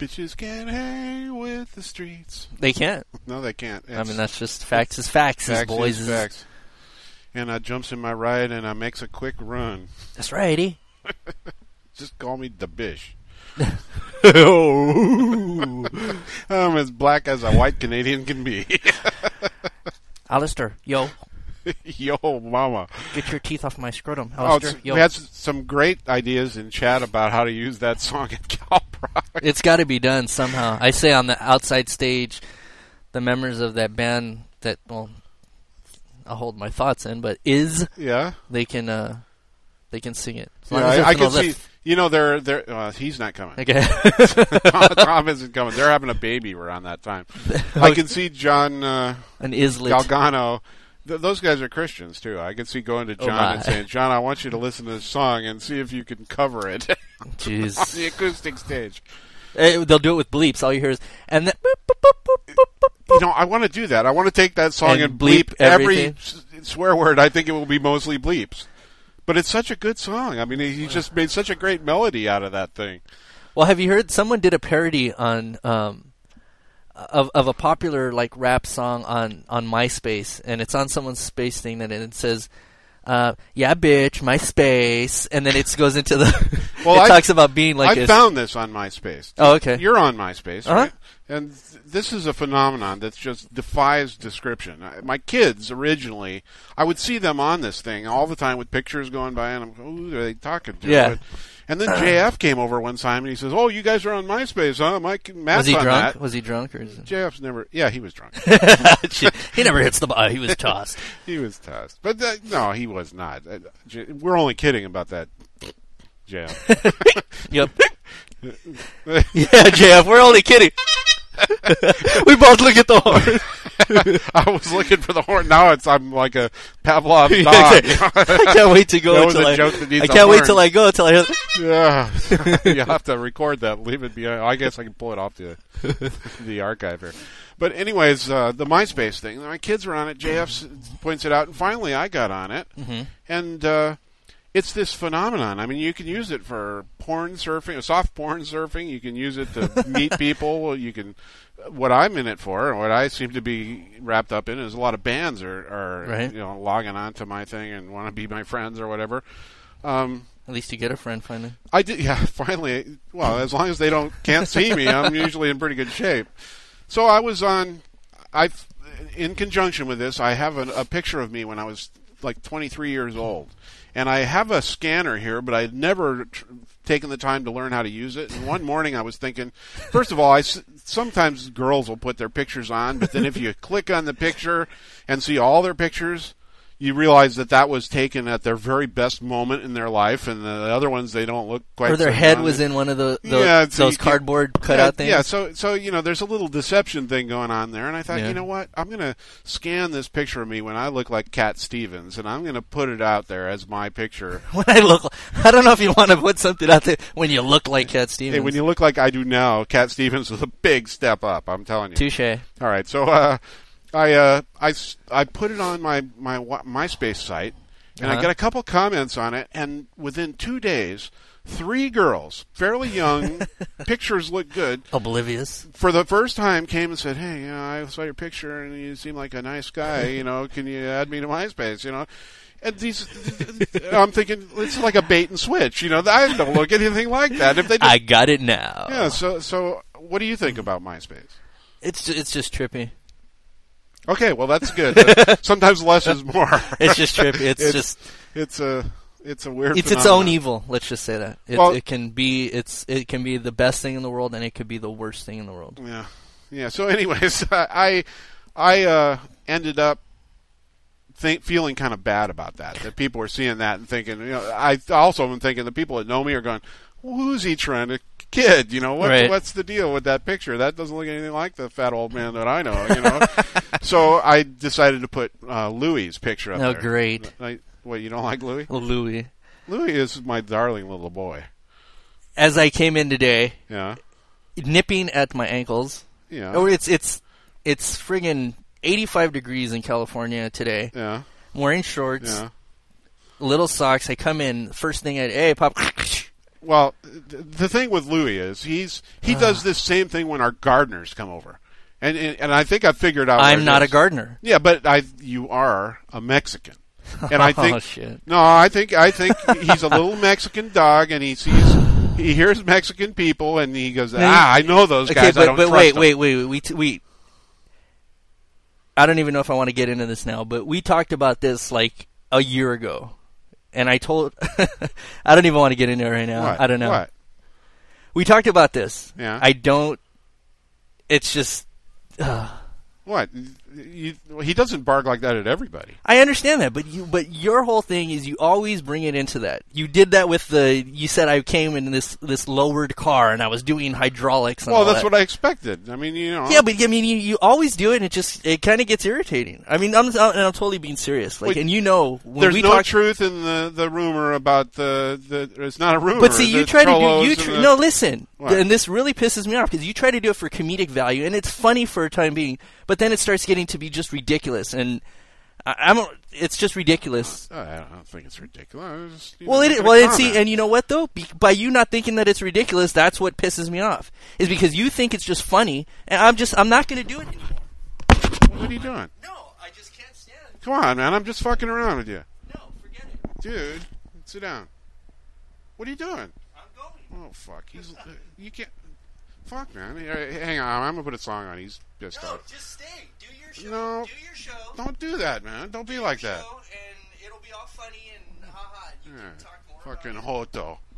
Bitches can't hang with the streets. They can't. No, they can't. I mean, that's just facts is facts, boys. Is facts. And jumps in my ride and makes a quick run. That's right, Eddie. Just call me the Bish. Oh. I'm as black as a white Canadian can be. Alistair, yo. Yo, mama. Get your teeth off my scrotum, Alistair. Yo. We had some great ideas in chat about how to use that song at Calproc. It's got to be done somehow. I say on the outside stage, the members of that band that, well, I'll hold my thoughts in, but they can sing it. As long as I can no see. lift. You know, he's not coming. Okay. Tom isn't coming. They're having a baby around that time. I can see John an Islet. Galgano. Those guys are Christians, too. I can see going to John and saying, John, I want you to listen to this song and see if you can cover it. Jeez. On the acoustic stage. They'll do it with bleeps. All you hear is, and then, boop, boop, boop, boop, boop, boop. You know, I want to do that. I want to take that song and bleep every swear word. I think it will be mostly bleeps. But it's such a good song. I mean, he just made such a great melody out of that thing. Well, have you heard? Someone did a parody on of a popular like rap song on MySpace, and it's on someone's space thing, and it says, "Yeah, bitch, MySpace," and then it goes into the. Well, it talks about being like. I found this on MySpace. Oh, okay. You're on MySpace, right? And this is a phenomenon that just defies description. My kids originally, I would see them on this thing all the time with pictures going by, and I'm, who are they talking to? Yeah. And then JF came over one time, and he says, "Oh, you guys are on MySpace, huh?" Matt's was he on drunk? That. Was he drunk, or is it? JF's never? Yeah, he was drunk. He never hits the bar. He was tossed. He was tossed, but no, he was not. We're only kidding about that, JF. Yep. Yeah, JF, we're only kidding. We both look at the horn. I was looking for the horn. Now I'm like a Pavlov dog. I can't wait to go. That was a joke that needs I can't wait till I go. Till I hear. Yeah, you have to record that. Leave it behind. I guess I can pull it off the archive here. But anyways, the MySpace thing. My kids are on it. JF points it out, and finally I got on it, and it's this phenomenon. I mean, you can use it for porn surfing, soft porn surfing. You can use it to meet people. You can. What I'm in it for, and what I seem to be wrapped up in, is a lot of bands are right. Logging on to my thing and want to be my friends or whatever. At least you get a friend finally. I did, yeah. Finally, well, as long as they can't see me, I'm usually in pretty good shape. So I was on. In conjunction with this, I have a picture of me when I was like 23 years old. And I have a scanner here, but I'd never taken the time to learn how to use it. And one morning I was thinking, first of all, sometimes girls will put their pictures on, but then if you click on the picture and see all their pictures, you realize that was taken at their very best moment in their life, and the other ones, they don't look quite. Or their head was in one of those cardboard cutout things. Yeah, so there's a little deception thing going on there, and I thought, you know what, I'm going to scan this picture of me when I look like Cat Stevens, and I'm going to put it out there as my picture. When I don't know if you want to put something out there when you look like Cat Stevens. Hey, when you look like I do now, Cat Stevens was a big step up, I'm telling you. Touché. All right, so I put it on my MySpace site, and I got a couple comments on it, and within 2 days, 3 girls, fairly young, pictures look good, oblivious, for the first time came and said, "Hey, I saw your picture, and you seem like a nice guy. Can you add me to MySpace? And I'm thinking it's like a bait and switch. I don't look anything like that. If they I got it now. Yeah. So what do you think about MySpace? It's just trippy. Okay, well that's good. Sometimes less is more. It's just trippy. It's a weird. It's phenomenon. its own evil. Let's just say that it can be the best thing in the world, and it could be the worst thing in the world. Yeah. So, anyways, I ended up feeling kind of bad about that people were seeing that and thinking. I also am thinking the people that know me are going, well, "Who's he trying to kid? What's the deal with that picture? That doesn't look anything like the fat old man that I know." So I decided to put Louie's picture up there. Oh, great. What, you don't like Louie? Well, Louie is my darling little boy. As I came in today, nipping at my ankles. Yeah. Oh, it's friggin' 85 degrees in California today. Yeah. I'm wearing shorts, little socks. I come in, first thing hey, Pop, Well, the thing with Louis is he does this same thing when our gardeners come over, and I think I figured out. I'm not a gardener. Yeah, but you are a Mexican, and I think oh, shit. No, I think he's a little Mexican dog, and he hears Mexican people, and he goes, I know those guys. I don't trust them. Wait. I don't even know if I want to get into this now, but we talked about this like a year ago. And I told, I don't even want to get into it right now. What? I don't know. What? We talked about this. Yeah. It's just. What? He doesn't bark like that at everybody. I understand that, but your whole thing is you always bring it into that. You did that with you said I came in this lowered car and I was doing hydraulics. And well, all that's that. what I expected. I mean, Yeah, but I mean, you always do it, and it kind of gets irritating. I mean, I'm totally being serious. Like, and when there's we no talk, truth in the rumor about the. It's not a rumor. But see, you try to do no. Listen, What? and this really pisses me off because you try to do it for comedic value, and it's funny for a time being, but then it starts getting to be just ridiculous, and it's just ridiculous. I don't think it's ridiculous. And you know what though? By you not thinking that it's ridiculous, that's what pisses me off. Is because you think it's just funny, and I'm not going to do it anymore. What are you doing? No, I just can't stand it. Come on, man! I'm just fucking around with you. No, forget it. Dude, sit down. What are you doing? I'm going. Oh fuck! You can't. Fuck, man! Hang on, I'm gonna put a song on. He's pissed off. Just stay. Do your show. No. Do your show. Don't do that, man. Don't be like that. And it'll be all funny and haha. You can talk more Fucking about it. Hoto.